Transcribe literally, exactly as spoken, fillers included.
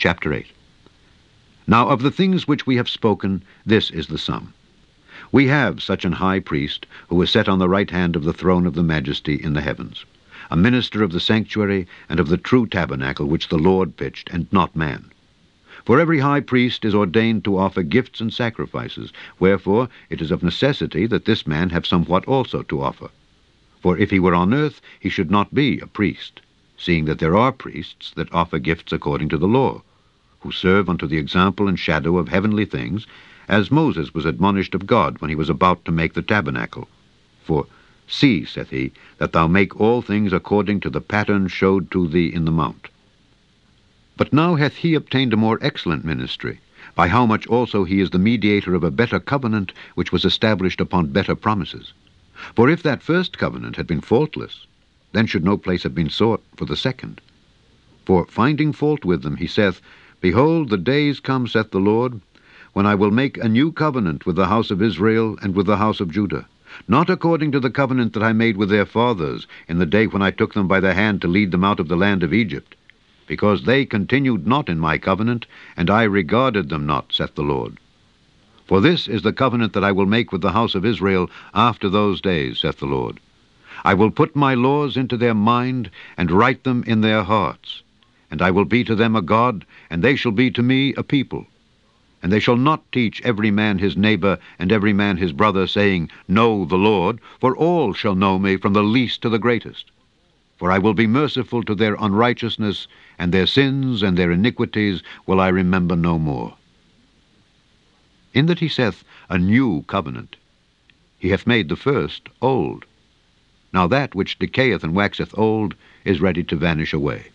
chapter eight. Now of the things which we have spoken, this is the sum. We have such an high priest, who is set on the right hand of the throne of the majesty in the heavens, a minister of the sanctuary and of the true tabernacle which the Lord pitched, and not man. For every high priest is ordained to offer gifts and sacrifices, wherefore it is of necessity that this man have somewhat also to offer. For if he were on earth, he should not be a priest, seeing that there are priests that offer gifts according to the law, who serve unto the example and shadow of heavenly things, as Moses was admonished of God when he was about to make the tabernacle. For, See, saith he, that thou make all things according to the pattern showed to thee in the mount. But now hath he obtained a more excellent ministry, by how much also he is the mediator of a better covenant, which was established upon better promises. For if that first covenant had been faultless, then should no place have been sought for the second. For finding fault with them, he saith, Behold, the days come, saith the Lord, when I will make a new covenant with the house of Israel and with the house of Judah, not according to the covenant that I made with their fathers in the day when I took them by the hand to lead them out of the land of Egypt, because they continued not in my covenant, and I regarded them not, saith the Lord. For this is the covenant that I will make with the house of Israel after those days, saith the Lord. I will put my laws into their mind, and write them in their hearts. And I will be to them a God, and they shall be to me a people. And they shall not teach every man his neighbor, and every man his brother, saying, Know the Lord, for all shall know me, from the least to the greatest. For I will be merciful to their unrighteousness, and their sins and their iniquities will I remember no more. In that he saith, A new covenant, he hath made the first old. Now that which decayeth and waxeth old is ready to vanish away.